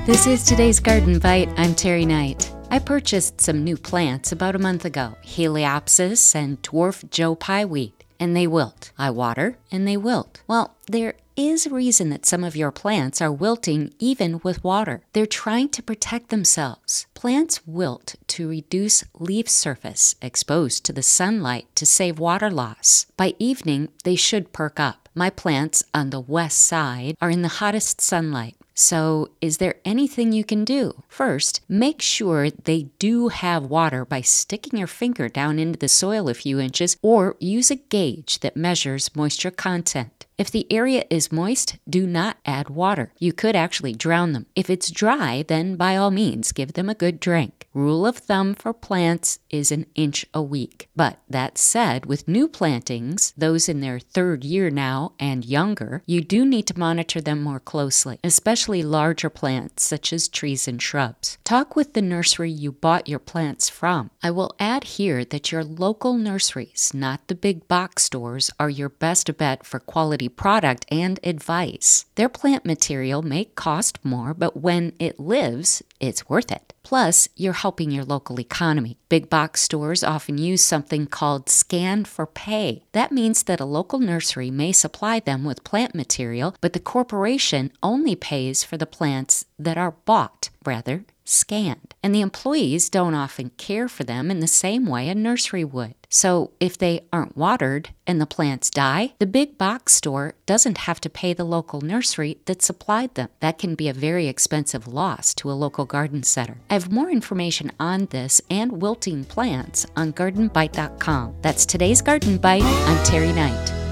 This is today's Garden Bite. I'm Terry Knight. I purchased some new plants about a month ago, Heliopsis and dwarf Joe Pye wheat, and they wilt. I water, and they wilt. Well, there is a reason that some of your plants are wilting even with water. They're trying to protect themselves. Plants wilt to reduce leaf surface exposed to the sunlight to save water loss. By evening, they should perk up. My plants on the west side are in the hottest sunlight. So, is there anything you can do? First, make sure they do have water by sticking your finger down into the soil a few inches, or use a gauge that measures moisture content. If the area is moist, do not add water. You could actually drown them. If it's dry, then by all means, give them a good drink. Rule of thumb for plants is an inch a week. But that said, with new plantings, those in their third year now and younger, you do need to monitor them more closely, especially larger plants such as trees and shrubs. Talk with the nursery you bought your plants from. I will add here that your local nurseries, not the big box stores, are your best bet for quality product and advice. Their plant material may cost more, but when it lives, it's worth it. Plus, you're helping your local economy. Big box stores often use something called scan for pay. That means that a local nursery may supply them with plant material, but the corporation only pays for the plants that are bought, rather scanned. And the employees don't often care for them in the same way a nursery would. So if they aren't watered and the plants die, the big box store doesn't have to pay the local nursery that supplied them. That can be a very expensive loss to a local garden center. I have more information on this and wilting plants on gardenbite.com. That's today's Garden Bite. I'm Terry Knight.